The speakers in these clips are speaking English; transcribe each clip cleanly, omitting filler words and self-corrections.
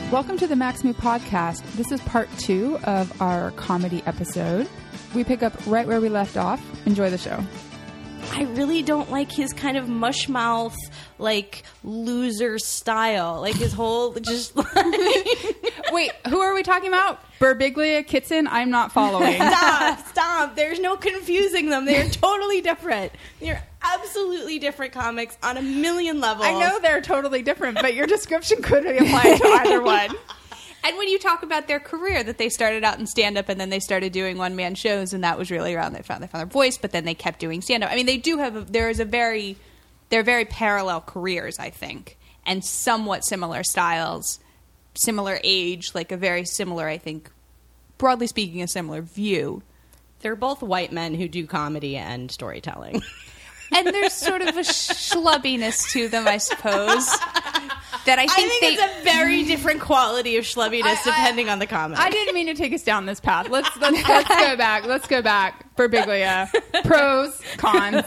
Welcome to the Max Moo podcast. This is part 2 of our comedy episode. We pick up right where we left off. Enjoy the show. I really don't like his kind of mush mouth, like, loser style. Like, his whole, just like... Wait, who are we talking about? Birbiglia, Kitson? I'm not following. Stop. There's no confusing them. They're totally different. They're absolutely different comics on a million levels. I know they're totally different, but your description could apply to either one. And when you talk about their career, that they started out in stand-up and then they started doing one-man shows, and that was really around they found their voice, but then they kept doing stand-up. I mean, they do have they're very parallel careers, I think, and somewhat similar styles, similar age, like a very similar, I think, broadly speaking, a similar view. They're both white men who do comedy and storytelling. And there's sort of a schlubbiness to them, I suppose. That I think it's a very different quality of schlubbiness depending on the comic. I didn't mean to take us down this path. Let's go back. Let's go back. Birbiglia. Pros, cons.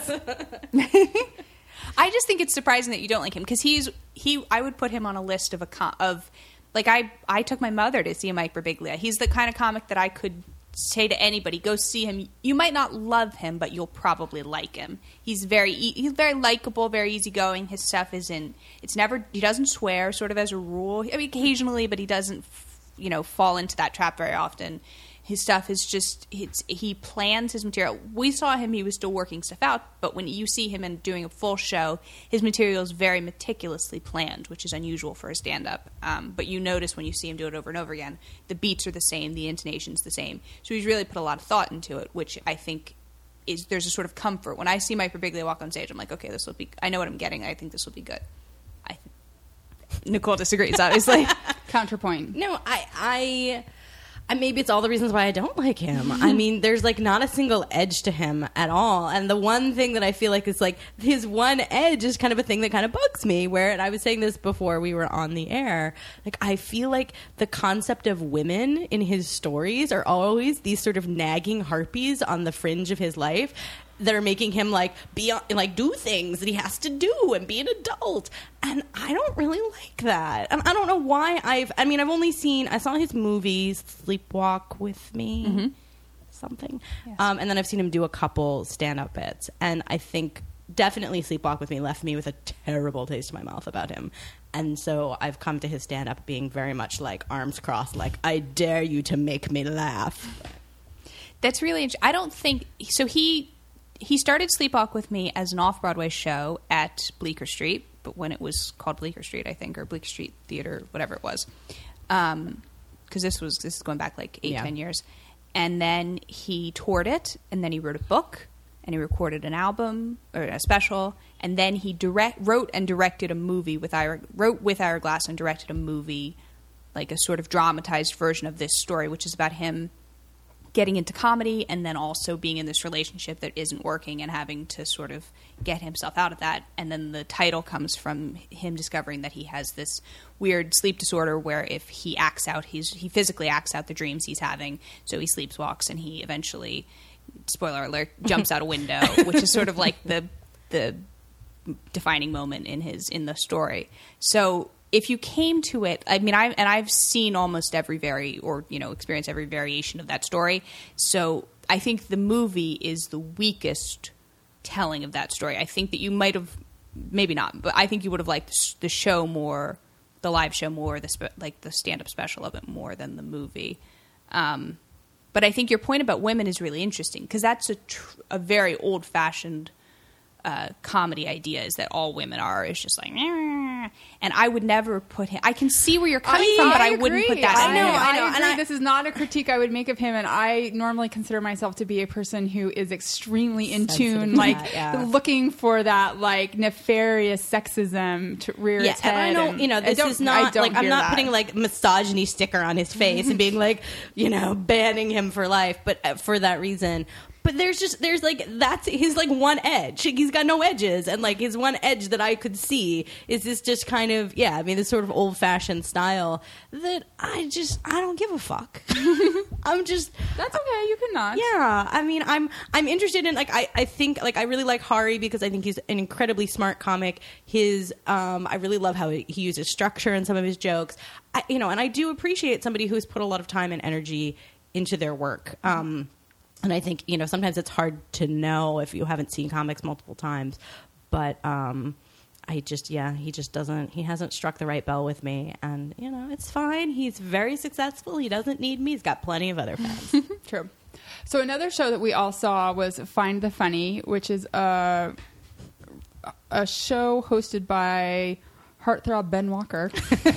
I just think it's surprising that you don't like him because I would put him on a list of I took my mother to see Mike Birbiglia. He's the kind of comic that I could say to anybody, go see him. You might not love him, but you'll probably like him. He's very likable, very easygoing. His stuff he doesn't swear, sort of as a rule. I mean, occasionally, but he doesn't, fall into that trap very often. His stuff is just, he plans his material. We saw him, he was still working stuff out, but when you see him and doing a full show, his material is very meticulously planned, which is unusual for a stand-up. But you notice when you see him do it over and over again, the beats are the same, the intonation's the same. So he's really put a lot of thought into it, which I think there's a sort of comfort. When I see Mike Birbiglia walk on stage, I'm like, okay, I know what I'm getting. I think this will be good. Nicole disagrees, obviously. Counterpoint. No, I maybe it's all the reasons why I don't like him. I mean, there's like not a single edge to him at all. And the one thing that I feel like is like his one edge is kind of a thing that kind of bugs me, and I was saying this before we were on the air, like I feel like the concept of women in his stories are always these sort of nagging harpies on the fringe of his life that are making him do things that he has to do and be an adult. And I don't really like that. And I don't know why I saw his movies, Sleepwalk with Me, something. Yes. And then I've seen him do a couple stand-up bits. And I think definitely Sleepwalk with Me left me with a terrible taste in my mouth about him. And so I've come to his stand-up being very much like arms crossed, like, I dare you to make me laugh. That's really interesting. I don't think... So he started Sleepwalk with Me as an off-Broadway show at Bleecker Street, but when it was called Bleecker Street, I think, or Bleecker Street Theater, whatever it was. Because this is going back like 10 years. And then he toured it, and then he wrote a book, and he recorded an album, or a special, and then he wrote and directed a movie wrote with Ira Glass and directed a movie, like a sort of dramatized version of this story, which is about him getting into comedy and then also being in this relationship that isn't working and having to sort of get himself out of that. And then the title comes from him discovering that he has this weird sleep disorder where if he acts out, he physically acts out the dreams he's having. So he sleepwalks and he eventually, spoiler alert, jumps out a window, which is sort of like the defining moment in the story. So if you came to it, I mean, I've seen almost every experienced every variation of that story. So I think the movie is the weakest telling of that story. I think that you might have, maybe not, but I think you would have liked the show more, the live show more, the stand-up special of it more than the movie. But I think your point about women is really interesting because that's a very old-fashioned comedy idea, is that all women is just like, and I would never put him. I can see where you're coming from, but I wouldn't put that on him. I agree. This is not a critique I would make of him, and I normally consider myself to be a person who is extremely in tune, looking for that like nefarious sexism to rear its head. And I know, this is not like I'm not putting like misogyny sticker on his face and being like, banning him for life, but for that reason. But there's like, that's his like one edge. He's got no edges, and like his one edge that I could see is this just kind of, yeah, I mean, this sort of old fashioned style that I don't give a fuck. That's okay, you can not. Yeah, I mean, I'm interested in, like, I think, like, I really like Hari because I think he's an incredibly smart comic. I really love how he uses structure in some of his jokes. And I do appreciate somebody who's put a lot of time and energy into their work. And I think, sometimes it's hard to know if you haven't seen comics multiple times. But he hasn't struck the right bell with me. And, it's fine. He's very successful. He doesn't need me. He's got plenty of other fans. True. So another show that we all saw was Find the Funny, which is a show hosted by heartthrob Ben Walker.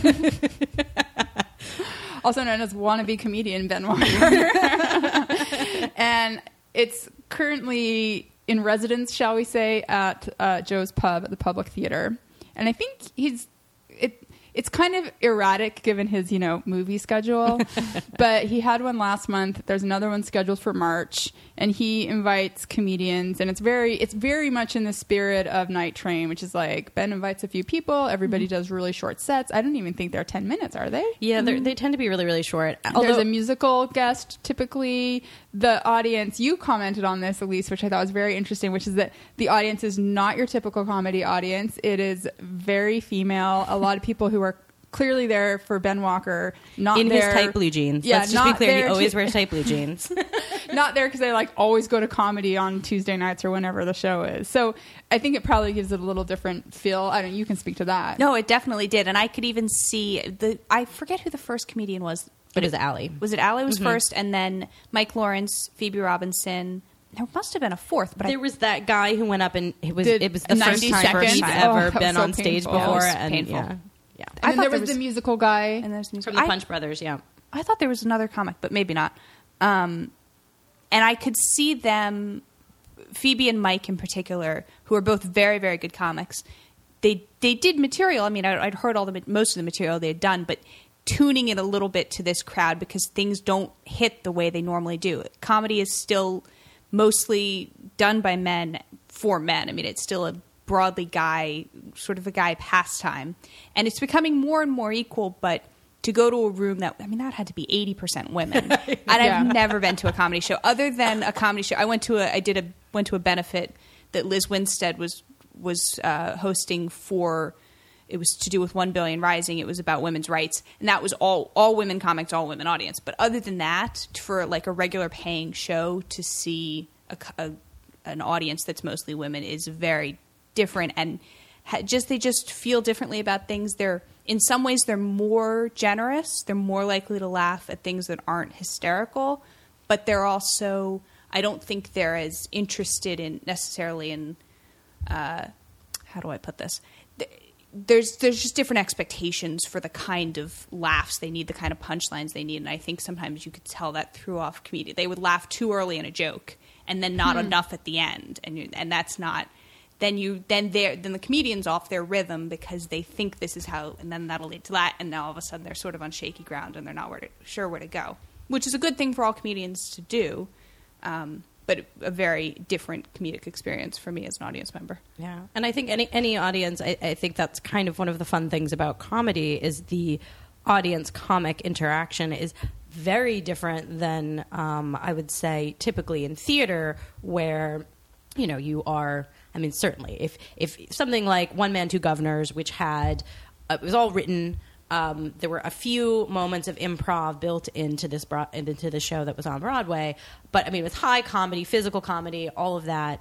Also known as wannabe comedian Ben Walker. And it's currently in residence, shall we say, at Joe's Pub at the Public Theater. And I think it's kind of erratic given his, movie schedule. But he had one last month. There's another one scheduled for March. And he invites comedians. And it's very much in the spirit of Night Train, which is like Ben invites a few people. Everybody does really short sets. I don't even think they're 10 minutes, are they? Yeah, they tend to be really, really short. There's a musical guest, typically. The audience, you commented on this, Elise, which I thought was very interesting, which is that the audience is not your typical comedy audience. It is very female. A lot of people who are clearly there for Ben Walker, not in there, his tight blue jeans. Yeah, let's just be clear, he always wears tight blue jeans. Not there because they always go to comedy on Tuesday nights or whenever the show is. So I think it probably gives it a little different feel. You can speak to that. No, it definitely did, and I could even see I forget who the first comedian was. But it was Allie. Was it Allie was first, and then Mike Lawrence, Phoebe Robinson. There must have been a fourth, but there was that guy who went up and it was the first time he'd ever been on stage before. And painful. Yeah. And then there was the musical guy. And there's from the Punch Brothers, yeah. I thought there was another comic, but maybe not. And I could see them, Phoebe and Mike in particular, who are both very, very good comics. They did material. I mean, I'd heard most of the material they had done, but tuning it a little bit to this crowd because things don't hit the way they normally do. Comedy is still mostly done by men for men. I mean, it's still a broadly guy pastime. And it's becoming more and more equal, but to go to a room that had to be 80% women. And I've never been to a comedy show other than a comedy show. I went to a benefit that Liz Winstead was hosting for. It was to do with 1 Billion Rising. It was about women's rights. And that was all women comics, all women audience. But other than that, for like a regular paying show to see an audience that's mostly women is very different. And they just feel differently about things. In some ways, they're more generous. They're more likely to laugh at things that aren't hysterical. But they're also, I don't think they're as interested in necessarily in, how do I put this? There's just different expectations for the kind of laughs they need, the kind of punchlines they need, and I think sometimes you could tell that threw off comedians. They would laugh too early in a joke and then not enough at the end, and that's not. Then the comedian's off their rhythm because they think this is how, and then that'll lead to that, and now all of a sudden they're sort of on shaky ground and they're not sure where to go, which is a good thing for all comedians to do. But a very different comedic experience for me as an audience member. Yeah, and I think any audience, I think that's kind of one of the fun things about comedy is the audience-comic interaction is very different than, I would say, typically in theater where, you are, certainly, if something like One Man, Two Governors, which had, it was all written. There were a few moments of improv built into the show that was on Broadway, but with high comedy, physical comedy, all of that,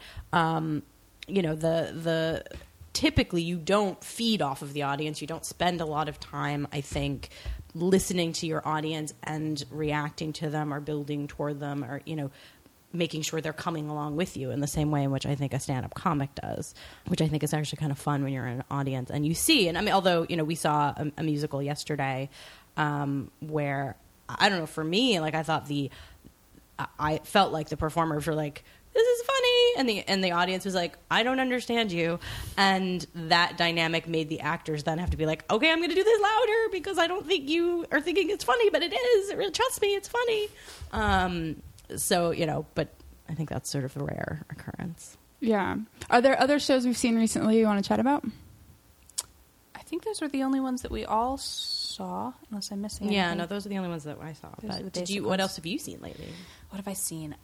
the typically you don't feed off of the audience. You don't spend a lot of time, I think, listening to your audience and reacting to them or building toward them or making sure they're coming along with you in the same way in which I think a stand-up comic does, which I think is actually kind of fun when you're in an audience and you see. And although, we saw a musical yesterday where, I don't know, for me, I thought I felt like the performers were like, this is funny. And the audience was like, I don't understand you. And that dynamic made the actors then have to be like, okay, I'm going to do this louder because I don't think you are thinking it's funny, but it is. Trust me, it's funny. So, but I think that's sort of a rare occurrence. Yeah. Are there other shows we've seen recently you want to chat about? I think those were the only ones that we all saw, unless I'm missing anything. Yeah, no, those are the only ones that I saw. But what else have you seen lately? What have I seen?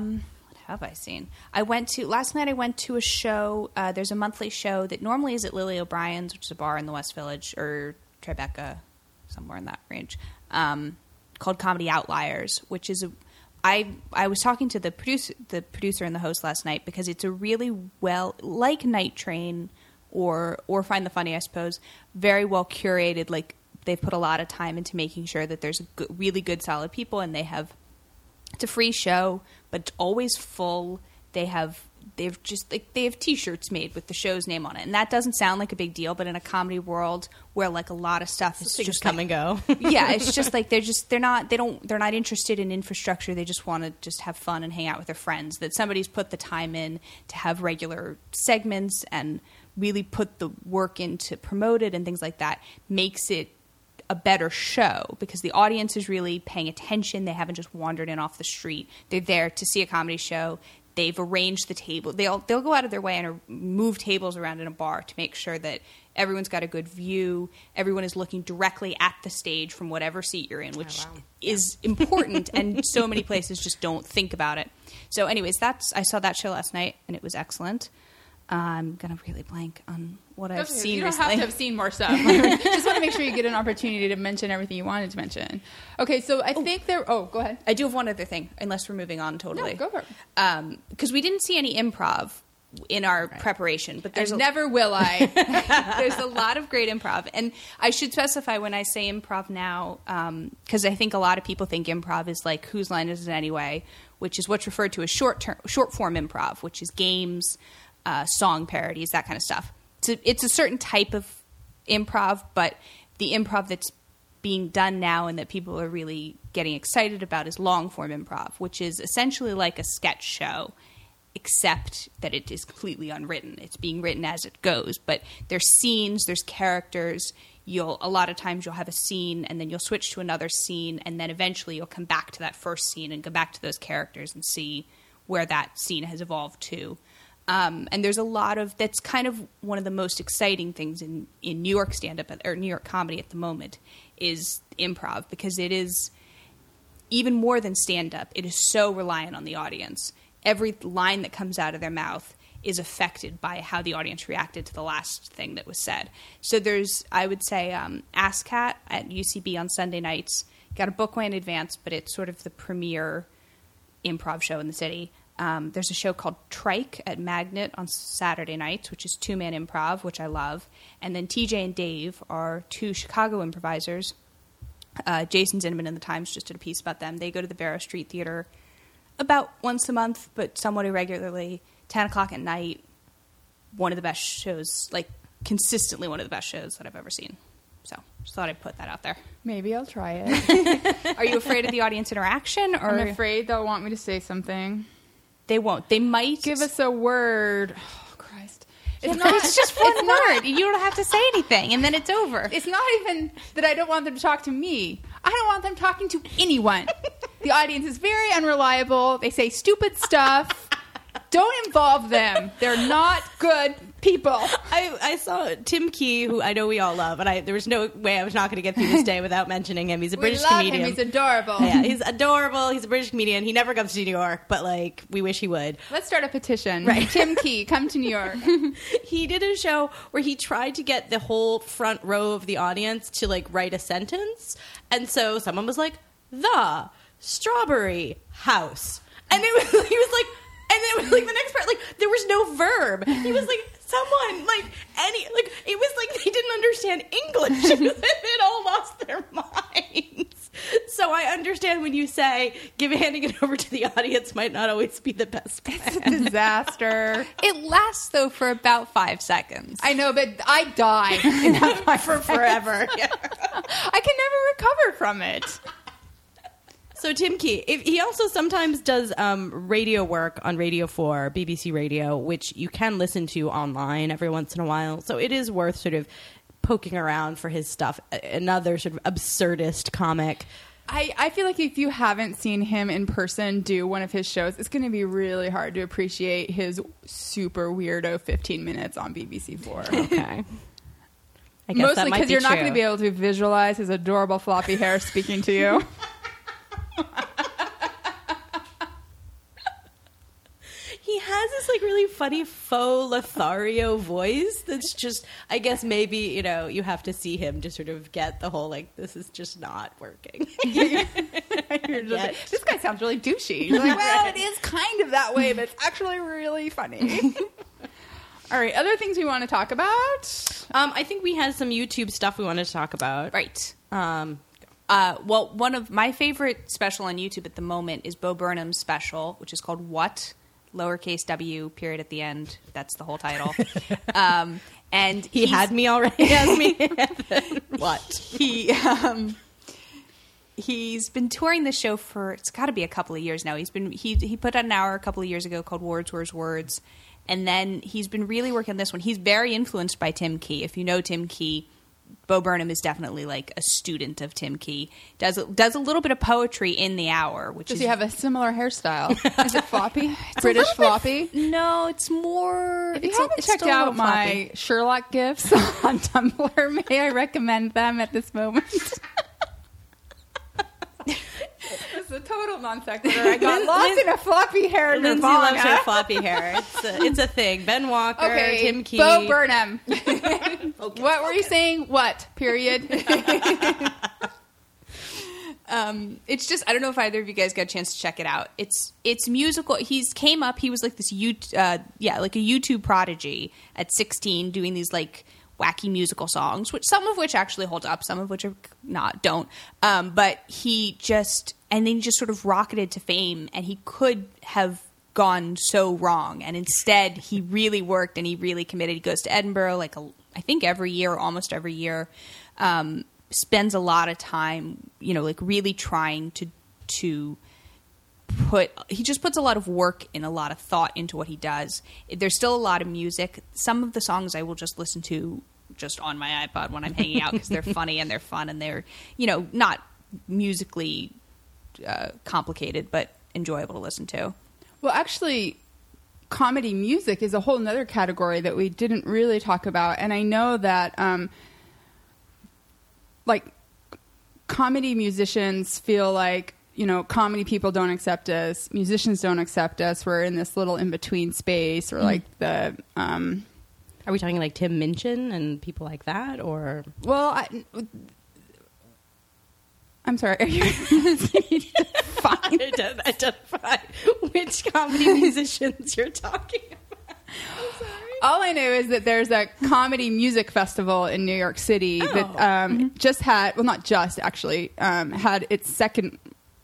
Last night I went to a show. There's a monthly show that normally is at Lily O'Brien's, which is a bar in the West Village, or Tribeca, somewhere in that range, called Comedy Outliers, which is I was talking to the producer and the host last night because it's a really like Night Train or Find the Funny, I suppose, very well curated. Like, they've put a lot of time into making sure that there's really good, solid people, and it's a free show, but it's always full. They have T-shirts made with the show's name on it, and that doesn't sound like a big deal, but in a comedy world where like a lot of stuff is just come and go. Yeah, it's just like they're not interested in infrastructure. They just want to just have fun and hang out with their friends. That somebody's put the time in to have regular segments and really put the work in to promote it and things like that makes it a better show because the audience is really paying attention. They haven't just wandered in off the street. They're there to see a comedy show. They've arranged the table. They'll go out of their way and move tables around in a bar to make sure that everyone's got a good view. Everyone is looking directly at the stage from whatever seat you're in, which is important, and so many places just don't think about it. So anyways, I saw that show last night, and it was excellent. I'm going to really blank on what I've seen recently. You don't have to have seen more stuff. Just want to make sure you get an opportunity to mention everything you wanted to mention. Okay, so I think there... Oh, go ahead. I do have one other thing, unless we're moving on totally. No, go for it. Because we didn't see any improv in our preparation. But never will I. There's a lot of great improv. And I should specify when I say improv now, because I think a lot of people think improv is like Whose Line Is It Anyway, which is what's referred to as short-form improv, which is games... song parodies, that kind of stuff. It's a certain type of improv, but the improv that's being done now and that people are really getting excited about is long-form improv, which is essentially like a sketch show, except that it is completely unwritten. It's being written as it goes, but there's scenes, there's characters. A lot of times you'll have a scene, and then you'll switch to another scene, and then eventually you'll come back to that first scene and go back to those characters and see where that scene has evolved to. And there's a lot of, that's kind of one of the most exciting things in New York stand-up or New York comedy at the moment is improv, because it is even more than stand-up. It is so reliant on the audience. Every line that comes out of their mouth is affected by how the audience reacted to the last thing that was said. So there's, I would say, ASCAT at UCB on Sunday nights. Got a book way in advance, but it's sort of the premier improv show in the city. There's a show called Trike at Magnet on Saturday nights, which is two-man improv, which I love. And then TJ and Dave are two Chicago improvisers. Jason Zinnemann in the Times just did a piece about them. They go to the Barrow Street Theater about once a month, but somewhat irregularly, 10 o'clock at night. One of the best shows, like consistently one of the best shows that I've ever seen. So just thought I'd put that out there. Maybe I'll try it. Are you afraid of the audience interaction? Or I'm afraid they'll want me to say something. They won't. They might give us a word. Oh, Christ. It's just one word. You don't have to say anything, and then it's over. It's not even that I don't want them to talk to me. I don't want them talking to anyone. The audience is very unreliable. They say stupid stuff. Don't involve them. They're not good people. I saw Tim Key, who I know we all love, and there was no way I was not going to get through this day without mentioning him. He's a British comedian. Him. He's adorable. Yeah, he's adorable. He's a British comedian. He never comes to New York, but like we wish he would. Let's start a petition. Right. Tim Key, come to New York. He did a show where he tried to get the whole front row of the audience to like write a sentence, and so someone was like, "The Strawberry House," and he was like. And then it was like the next part, like there was no verb. He was like, someone, like it was like they didn't understand English. They'd all lost their minds. So I understand when you say handing it over to the audience might not always be the best plan. It's a disaster. It lasts though for about 5 seconds. I know, but I die in that for forever. Yeah. I can never recover from it. So Tim Key, he also sometimes does radio work on Radio 4, BBC Radio, which you can listen to online every once in a while. So it is worth sort of poking around for his stuff. Another sort of absurdist comic. I feel like if you haven't seen him in person do one of his shows, it's going to be really hard to appreciate his super weirdo 15 minutes on BBC4. Okay. I guess Mostly that might because be you're not true. going to be able to visualize his adorable floppy hair speaking to you. He has this like really funny faux Lothario voice that's just, I guess maybe, you know, you have to see him to sort of get the whole like, this is just not working. You're just like, this guy sounds really douchey. You're like, well, it is kind of that way, but it's actually really funny. All right, other things we want to talk about? I think we had some YouTube stuff we wanted to talk about. Right. Well, one of my favorite special on YouTube at the moment is Bo Burnham's special, which is called What? Lowercase W, period at the end. That's the whole title. And He had me already. Has me. What? He's been touring the show for, it's got to be a couple of years now. He put out an hour a couple of years ago called Words, Words, Words. And then he's been really working on this one. He's very influenced by Tim Key. If you know Tim Key, Bo Burnham is definitely like a student of Tim Key. Does a little bit of poetry in the hour, which Does he have a similar hairstyle? Is it floppy? British a floppy? No, it's more. If you haven't checked out my Sherlock gifs on Tumblr, may I recommend them at this moment? It's a total non sequitur. I got lost in a floppy hair. Lindsay loves her floppy hair. It's a thing. Ben Walker, Okay, Tim Key. Bo Burnham. What were you saying? What? Period. It's just, I don't know if either of you guys got a chance to check it out. It's musical. He was like this like a YouTube prodigy at 16, doing these like wacky musical songs, some of which actually hold up, some of which are don't. But he just sort of rocketed to fame, and he could have gone so wrong. And instead, he really worked and he really committed. He goes to Edinburgh I think every year, almost every year. Spends a lot of time, like really trying to he just puts a lot of work and a lot of thought into what he does. There's still a lot of music. Some of the songs I will just listen to just on my iPod when I'm hanging out because they're funny and they're fun and they're, not musically complicated, but enjoyable to listen to. Well, actually, comedy music is a whole nother category that we didn't really talk about. And I know that, comedy musicians feel like, comedy people don't accept us, musicians don't accept us. We're in this little in-between space, or like the... Are we talking like Tim Minchin and people like that, or... Well, I'm sorry. Are you identify which comedy musicians you're talking about? I'm sorry. All I know is that there's a comedy music festival in New York City that just had, well, not just actually, had its second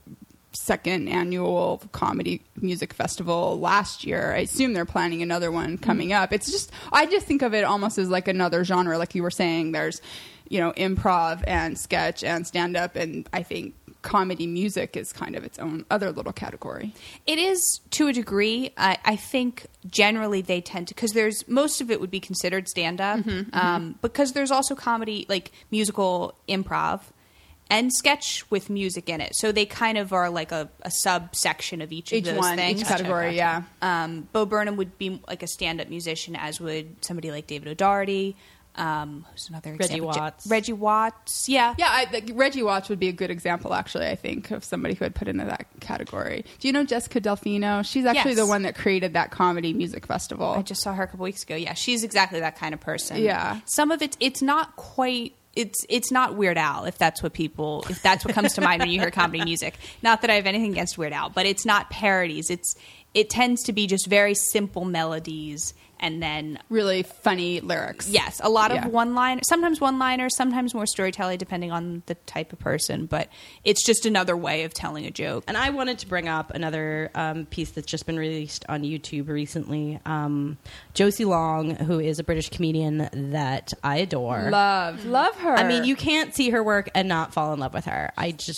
annual comedy music festival last year. I assume they're planning another one coming up. It's just, I just think of it almost as like another genre. Like you were saying, there's, improv and sketch and stand-up, and I think comedy music is kind of its own other little category. It is to a degree. I think generally they tend to, because there's most of it would be considered stand-up, because there's also comedy, like musical improv and sketch with music in it. So they kind of are like a subsection of each of those things. Each category, yeah. Bo Burnham would be like a stand-up musician, as would somebody like David O'Doherty. Who's another example? Reggie Watts. Yeah. Yeah, Reggie Watts would be a good example, actually, I think, of somebody who would put into that category. Do you know Jessica Delfino? She's actually the one that created that comedy music festival. I just saw her a couple weeks ago. Yeah, she's exactly that kind of person. Yeah. Some of it's not quite... It's not Weird Al, if that's what comes to mind when you hear comedy music. Not that I have anything against Weird Al, but it's not parodies. It tends to be just very simple melodies and then really funny lyrics. Yes, a lot of one-liners, sometimes more storytelling, depending on the type of person. But it's just another way of telling a joke. And I wanted to bring up another piece that's just been released on YouTube recently. Josie Long, who is a British comedian that I adore. Love her. I mean, you can't see her work and not fall in love with her.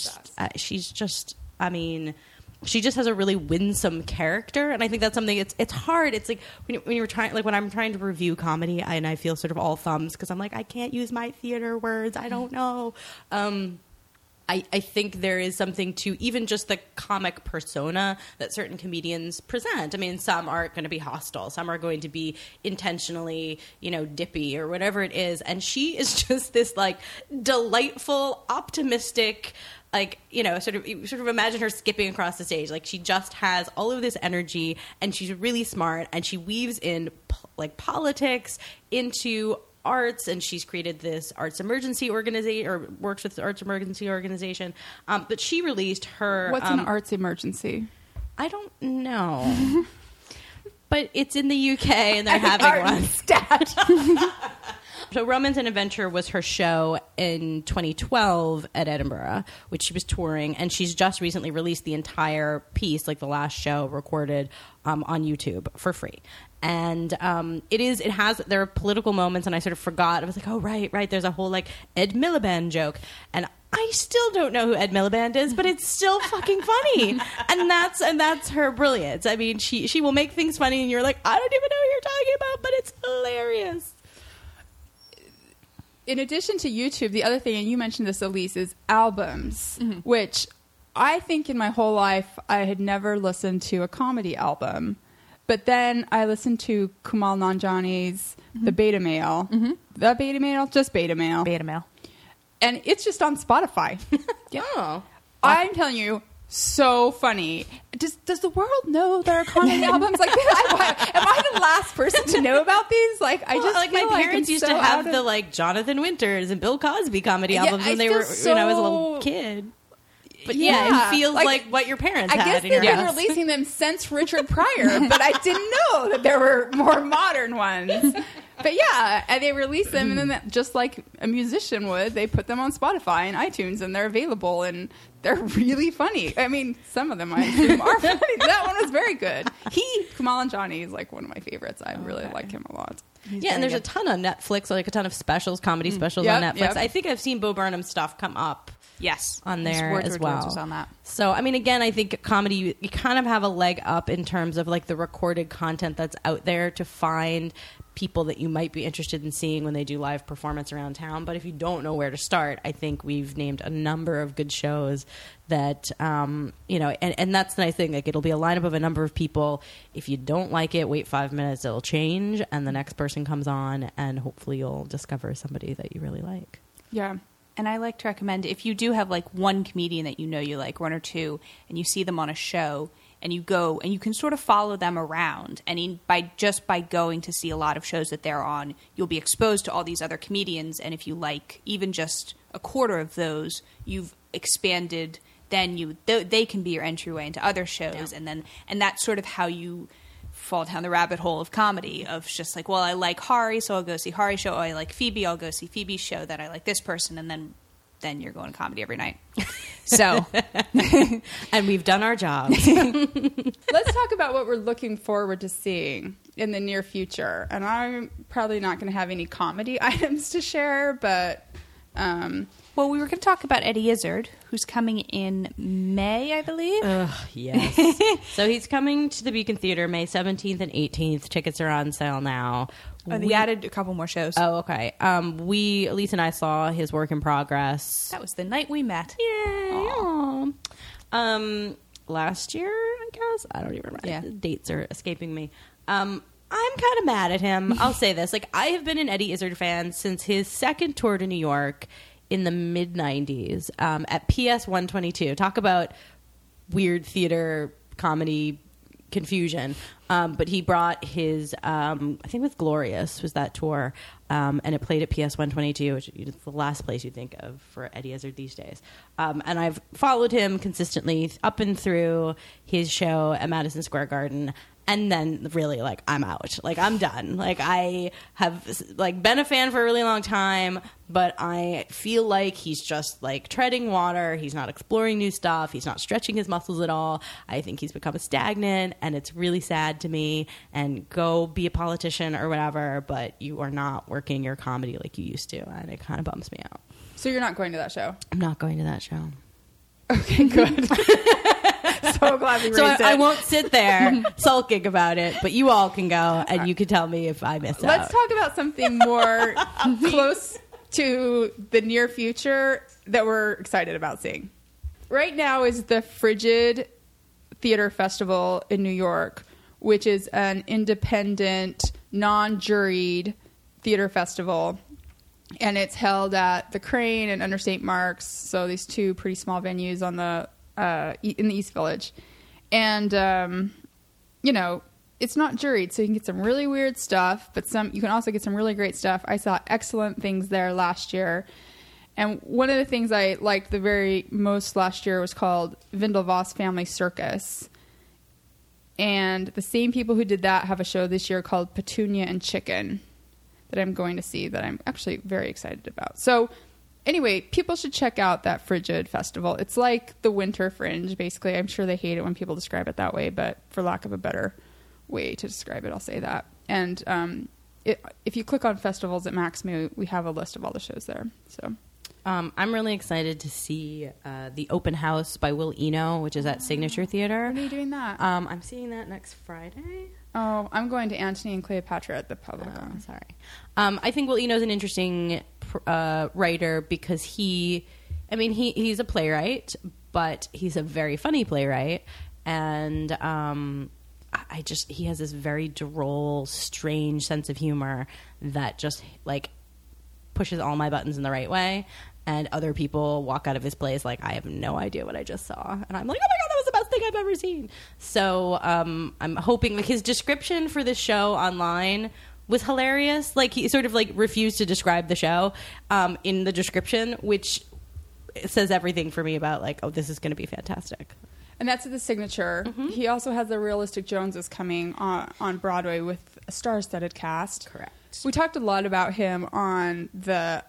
She just has a really winsome character, and I think that's something. It's hard. It's like when you're trying, like when I'm trying to review comedy, and I feel sort of all thumbs because I'm like, I can't use my theater words. I don't know. I think there is something to even just the comic persona that certain comedians present. I mean, some are going to be hostile. Some are going to be intentionally, dippy or whatever it is. And she is just this, like, delightful, optimistic, like, sort of imagine her skipping across the stage. Like, she just has all of this energy, and she's really smart, and she weaves in, like, politics into arts, and she's created this arts emergency organization, or works with the arts emergency organization. But she released her... What's an arts emergency? I don't know. But it's in the UK, and they're having one. Stat. So Romance and Adventure was her show in 2012 at Edinburgh, which she was touring, and she's just recently released the entire piece, like the last show recorded on YouTube for free. And there are political moments, and I sort of forgot. I was like, oh, right. There's a whole, like, Ed Miliband joke. And I still don't know who Ed Miliband is, but it's still fucking funny. and that's her brilliance. I mean, she will make things funny, and you're like, I don't even know who you're talking about, but it's hilarious. In addition to YouTube, the other thing, and you mentioned this, Elise, is albums, which I think in my whole life I had never listened to a comedy album. But then I listened to Kumail Nanjiani's The Beta Male. The Beta Male? Just Beta Male. Beta Male. And it's just on Spotify. Yeah. I'm telling you, so funny. Does the world know there are comedy albums like this? Am I the last person to know about these? Like, I just like feel my parents used to have the like Jonathan Winters and Bill Cosby comedy albums when they were when I was a little kid. But yeah, it feels like what your parents had. I guess they've been releasing them since Richard Pryor, but I didn't know that there were more modern ones. But yeah, and they release them, and then just like a musician would, they put them on Spotify and iTunes, and they're available, and they're really funny. I mean, some of them I assume are funny. That one was very good. Kumail Nanjiani is like one of my favorites. I really like him a lot. And there's a ton on Netflix, like a ton of specials, comedy specials on Netflix. Yep. I think I've seen Bo Burnham's stuff come up. Yes, on there as well. Was on that. So, I mean, again, I think comedy, you kind of have a leg up in terms of like the recorded content that's out there to find people that you might be interested in seeing when they do live performance around town. But if you don't know where to start, I think we've named a number of good shows that, and that's the nice thing. Like, it'll be a lineup of a number of people. If you don't like it, wait 5 minutes, it'll change, and the next person comes on, and hopefully you'll discover somebody that you really like. Yeah. And I like to recommend, if you do have like one comedian that you like, one or two, and you see them on a show, and you go and you can sort of follow them around, and by going to see a lot of shows that they're on, you'll be exposed to all these other comedians, and if you like even just a quarter of those, you've expanded. Then they can be your entryway into other shows, and that's sort of how you fall down the rabbit hole of comedy, of just like, well, I like Hari, so I'll go see Hari's show. Oh, I like Phoebe, I'll go see Phoebe's show. Then I like this person, and then you're going to comedy every night. So, and we've done our jobs. Let's talk about what we're looking forward to seeing in the near future. And I'm probably not going to have any comedy items to share, but well, we were going to talk about Eddie Izzard, who's coming in May, I believe. Yes. So he's coming to the Beacon Theater May 17th and 18th. Tickets are on sale now. We added a couple more shows. Oh, okay. Elise and I saw his work in progress. That was the night we met. Yay. Last year, I guess. I don't even remember. Yeah. The dates are escaping me. I'm kind of mad at him. I'll say this. Like, I have been an Eddie Izzard fan since his second tour to New York in the mid-90s at PS 122. Talk about weird theater comedy confusion. But he brought his, I think with Glorious was that tour, and it played at PS 122, which is the last place you think of for Eddie Izzard these days. And I've followed him consistently up and through his show at Madison Square Garden. And then really, like, I'm out. Like, I'm done. Like, I have, like, been a fan for a really long time, but I feel like he's just, like, treading water. He's not exploring new stuff. He's not stretching his muscles at all. I think he's become stagnant, and it's really sad to me. And go be a politician or whatever, but you are not working your comedy like you used to, and it kind of bums me out. So you're not going to that show? I'm not going to that show. Okay, good. So glad we raised it. I won't sit there sulking about it, but you all can go, and you can tell me if I miss out. Let's talk about something more close to the near future. that we're excited about seeing. Right now is the Frigid Theater Festival in New York, which is an independent, non-juried theater festival. And it's held at the Crane and Under St. Mark's, so these two pretty small venues on the in the East Village. And, it's not juried, so you can get some really weird stuff, but you can also get some really great stuff. I saw excellent things there last year. And one of the things I liked the very most last year was called Vindelvoss Family Circus. And the same people who did that have a show this year called Petunia and Chicken that I'm going to see that I'm actually very excited about. So anyway, people should check out that Frigid Festival. It's like the Winter Fringe, basically. I'm sure they hate it when people describe it that way, but for lack of a better way to describe it, I'll say that. And if you click on festivals at Maxmu, we have a list of all the shows there. So I'm really excited to see the Open House by Will Eno, which is at Signature Theater. When are you doing that? I'm seeing that next Friday. Oh, I'm going to Antony and Cleopatra at the Public. Sorry. I think Will Eno's an interesting writer because he's a playwright, but he's a very funny playwright. And he has this very droll, strange sense of humor that just like pushes all my buttons in the right way. And other people walk out of his plays like, I have no idea what I just saw. And I'm like, oh my God, that was the best thing I've ever seen. So I'm hoping, like, his description for this show online was hilarious. Like, he sort of like refused to describe the show in the description, which says everything for me about like, oh, this is going to be fantastic. And that's at the Signature. Mm-hmm. He also has the Realistic Joneses coming on Broadway with a star-studded cast. Correct. We talked a lot about him on the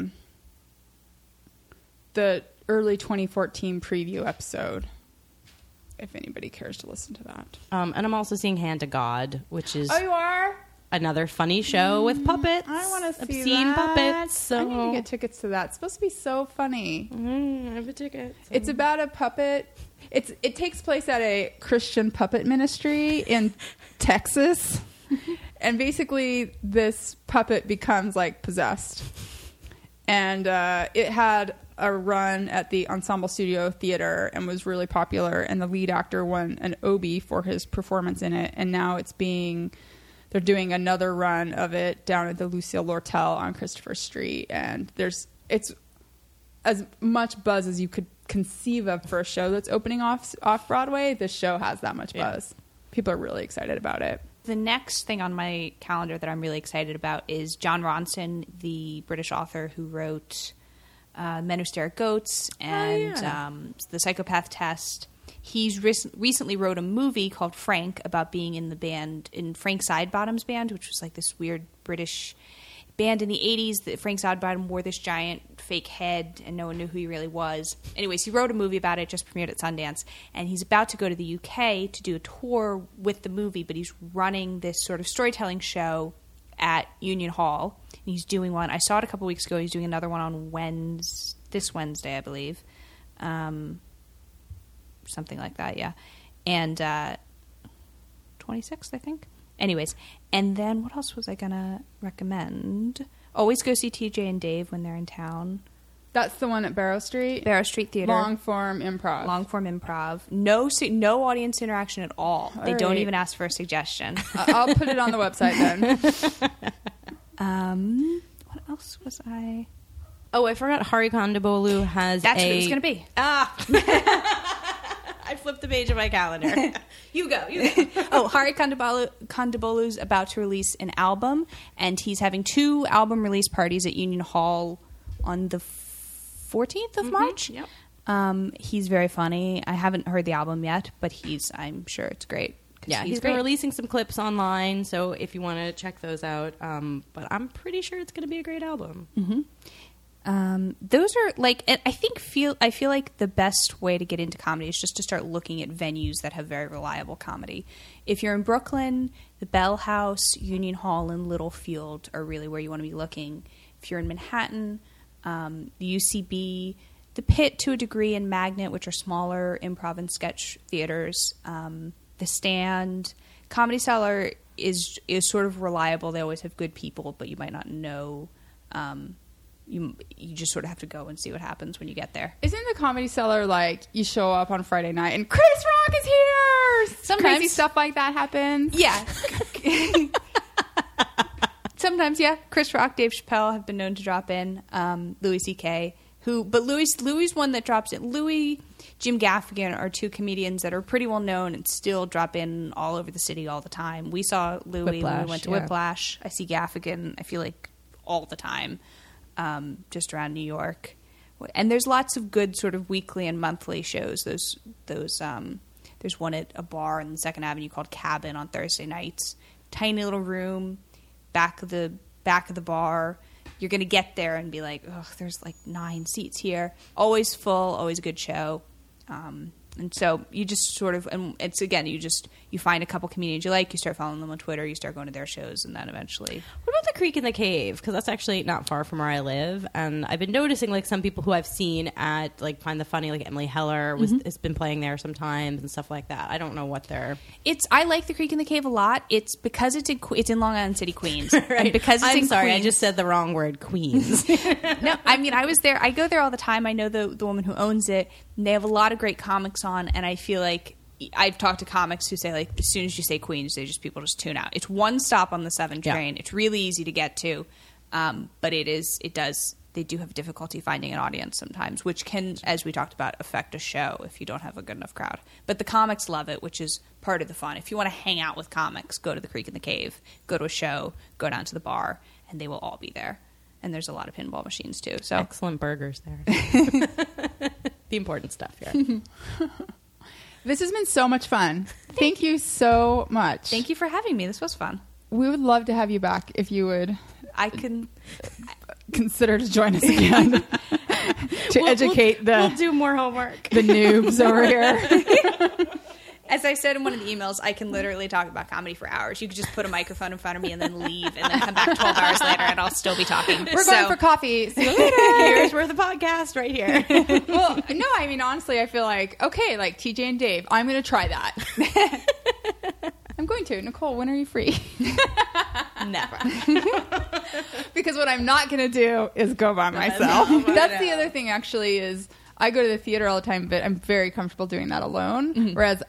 early 2014 preview episode, if anybody cares to listen to that. And I'm also seeing Hand to God, which is... Oh, you are? Another funny show with puppets. I want to see obscene that. Puppets. So. I need to get tickets to that. It's supposed to be so funny. I have a ticket. So. It's about a puppet. It takes place at a Christian puppet ministry in Texas. And basically, this puppet becomes, like, possessed. And it had a run at the Ensemble Studio Theater and was really popular. And the lead actor won an Obie for his performance in it. And now they're doing another run of it down at the Lucille Lortel on Christopher Street. And it's as much buzz as you could conceive of for a show that's opening off Broadway. This show has that much buzz. People are really excited about it. The next thing on my calendar that I'm really excited about is John Ronson, the British author who wrote Men Who Stare at Goats and The Psychopath Test. He's recently wrote a movie called Frank about being in Frank Sidebottom's band, which was like this weird British band in the 80s. That Frank Sidebottom wore this giant fake head and no one knew who he really was. Anyways, he wrote a movie about it, just premiered at Sundance, and he's about to go to the UK to do a tour with the movie, but he's running this sort of storytelling show at Union Hall. And he's doing one. I saw it a couple weeks ago. He's doing another one on this Wednesday, I believe. Something like that, yeah. And 26th, I think. Anyways, and then what else was I going to recommend? Always go see TJ and Dave when they're in town. That's the one at Barrow Street? Barrow Street Theater. Long form improv. No audience interaction at all. They don't even ask for a suggestion. I'll put it on the website then. What else was I... Oh, I forgot Hari Kondabolu has That's what it was going to be. I flipped the page of my calendar. You go. Oh, Hari Kondabolu's about to release an album, and he's having 2 album release parties at Union Hall on the 14th of March. Yep. He's very funny. I haven't heard the album yet, but I'm sure it's great. Yeah, he's been releasing some clips online, so if you want to check those out. But I'm pretty sure it's going to be a great album. Mm-hmm. Those are like, I feel like the best way to get into comedy is just to start looking at venues that have very reliable comedy. If you're in Brooklyn, the Bell House, Union Hall, and Littlefield are really where you want to be looking. If you're in Manhattan, the UCB, the Pit to a degree, and Magnet, which are smaller improv and sketch theaters, the Stand, Comedy Cellar is sort of reliable. They always have good people, but you might not know you just sort of have to go and see what happens when you get there. Isn't the Comedy Cellar like you show up on Friday night and Chris Rock is here? Sometimes. Crazy stuff like that happens. Yeah. Sometimes, yeah. Chris Rock, Dave Chappelle have been known to drop in. Louis C.K. But Louis one that drops in. Louis, Jim Gaffigan are two comedians that are pretty well known and still drop in all over the city all the time. We saw Louis when we went to Whiplash. I see Gaffigan, I feel like, all the time, just around New York. And there's lots of good sort of weekly and monthly shows. There's one at a bar on the 2nd Avenue called Cabin on Thursday nights. Tiny little room, back of the bar. You're going to get there and be like, oh, there's like 9 seats here. Always full, always a good show. And so you just sort of, and it's again, you find a couple comedians you like, you start following them on Twitter, you start going to their shows, and then eventually. What about the Creek and the Cave? Because that's actually not far from where I live, and I've been noticing like some people who I've seen at like Find the Funny, like Emily Heller has been playing there sometimes and stuff like that. I don't know what they're. I like the Creek and the Cave a lot. It's because it's in Long Island City, Queens, right. And because it's Queens, I just said the wrong word, Queens. No, I mean I was there. I go there all the time. I know the woman who owns it. And they have a lot of great comics on, and I feel like I've talked to comics who say like as soon as you say Queens, people just tune out. It's one stop on the 7 train. It's really easy to get to, but they do have difficulty finding an audience sometimes, which can, as we talked about, affect a show if you don't have a good enough crowd. But the comics love it, which is part of the fun. If you want to hang out with comics, go to the Creek and the Cave, go to a show, go down to the bar, and they will all be there. And there's a lot of pinball machines too. So excellent burgers there. The important stuff here. This has been so much fun. Thank you so much. Thank you for having me. This was fun. We would love to have you back if you would. I can consider to join us again to educate we'll do more homework. The noobs over here. As I said in one of the emails, I can literally talk about comedy for hours. You could just put a microphone in front of me and then leave and then come back 12 hours later and I'll still be talking. We're going for coffee. See you later. Here's where the podcast right here. Well, no, I mean, honestly, I feel like, okay, like TJ and Dave, I'm going to try that. I'm going to. Nicole, when are you free? Never. Because what I'm not going to do is go by myself. That's the other thing, actually, is I go to the theater all the time, but I'm very comfortable doing that alone. Mm-hmm. Whereas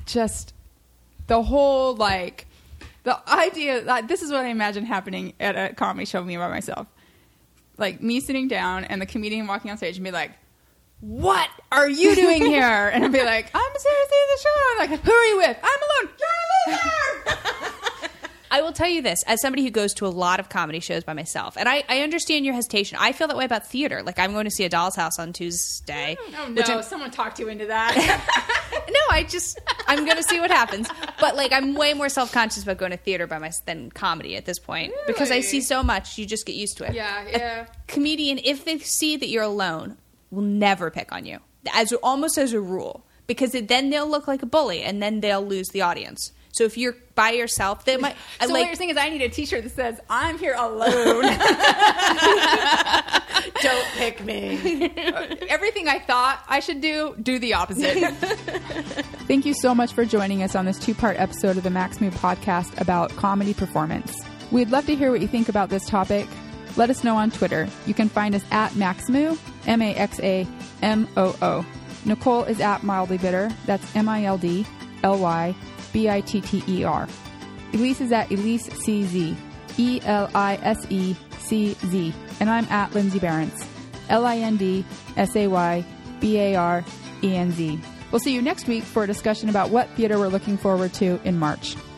the whole, like, the idea, this is what I imagine happening at a comedy show, me by myself. Like, me sitting down and the comedian walking on stage and be like, what are you doing here? And I'd be like, I'm seriously in the show. I'm like, who are you with? I'm alone. You're a loser. I will tell you this, as somebody who goes to a lot of comedy shows by myself, and I understand your hesitation. I feel that way about theater. Like, I'm going to see A Doll's House on Tuesday. Oh, no. Someone talked you into that. No, I'm going to see what happens. But, like, I'm way more self-conscious about going to theater than comedy at this point. Really? Because I see so much, you just get used to it. Yeah. A comedian, if they see that you're alone, will never pick on you, almost as a rule. Because then they'll look like a bully, and then they'll lose the audience. So if you're by yourself, they might. So what you're saying is, I need a T-shirt that says, "I'm here alone." Don't pick me. Everything I thought I should do the opposite. Thank you so much for joining us on this 2-part episode of the Max Moo podcast about comedy performance. We'd love to hear what you think about this topic. Let us know on Twitter. You can find us at MaxMoo, MaxaMoo. Nicole is at Mildly Bitter. That's MildlyBitter. Elise is at Elise CZ, ELISECZ, and I'm at Lindsay Barentz, LINDSAYBARENZ. We'll see you next week for a discussion about what theater we're looking forward to in March.